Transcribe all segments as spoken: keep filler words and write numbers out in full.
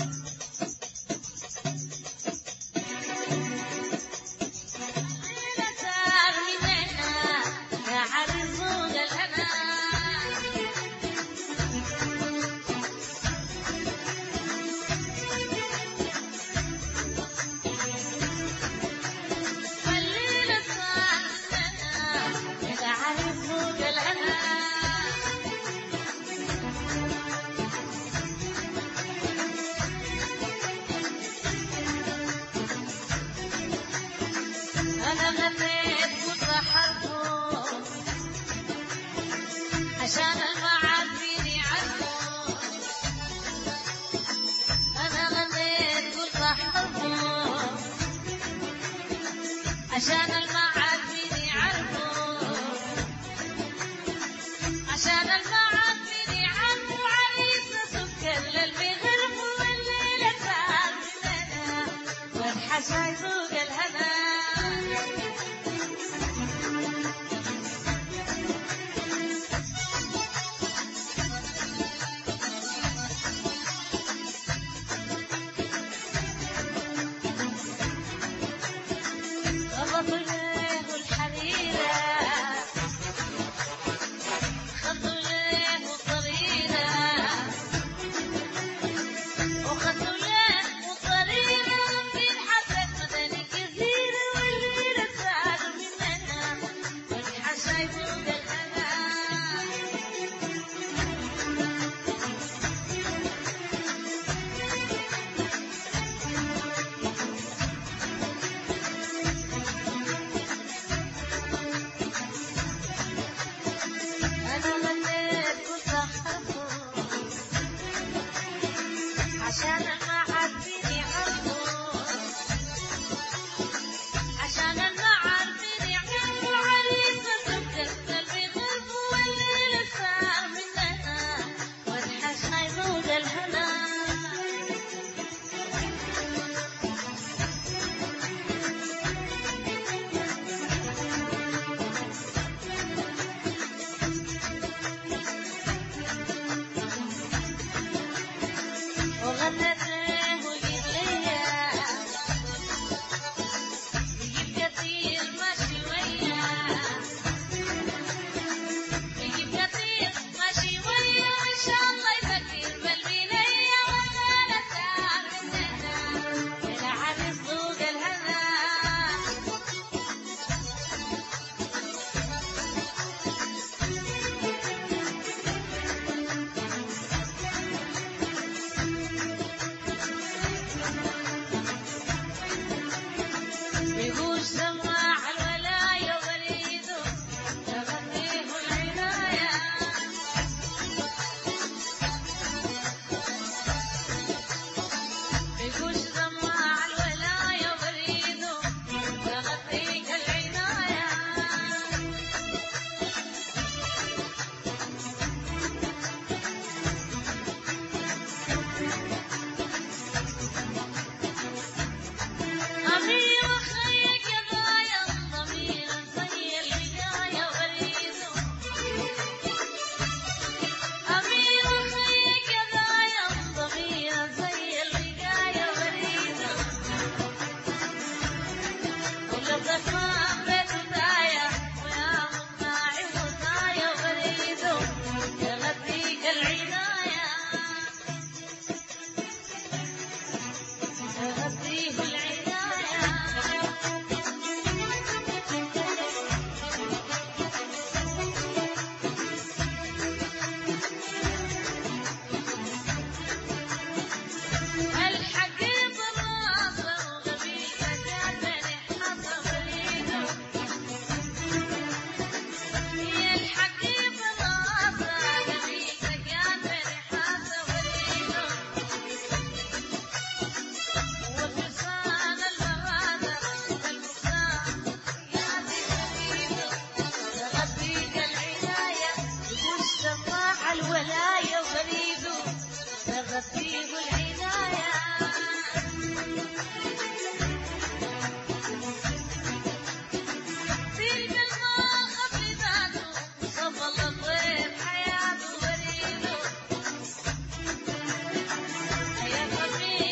أنا غنيت وسحرته عشان المعازين يعرفوا. أنا غنيت وسحرته عشان المعازين يعرفوا، عشان المعازين يعرفوا عريسنا سكر للي غرفوا، والليلة صار مننا والحشا يذوق الهنا. عشان المعازين يعرفوا، عشان المعازين يعرفوا عريسنا سكر قلبي غرفوا، والليلة صار مننا والحشا يذوق الهنا. وغنت له وجيب ليا يجيب كثير ماشي ويا، يجيب كثير ماشي ويا، وإن شاء الله يفكر بقلبي ليا، والليلة صار مننا والعريس ذوق الهنا. يقول سماع الولاية وريده تغنيه العناية، يقول سماع الولاية وريده تغنيه العناية. أمير خيك يا ضايع ضمير زي البداية وريده، أمير خيك يا ضايع ضمير زي البداية وريده، ولا ضفان بيت ضايع ويا مطاعي وضايع وريده يغذيك العناية، يغذيه العناية. الحقيب الراسه وغبيته كان حصى وريده، هي الحقيب الراسه غبيته كان حصى وريده، واللسان المغادر والمختار يعطي وريده يغذيك العناية. يقول سماع الولاية وريده تغذيه العناية. سيب الماء خفي ذاته صفى الطيب حياته وريده، يا خفي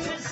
من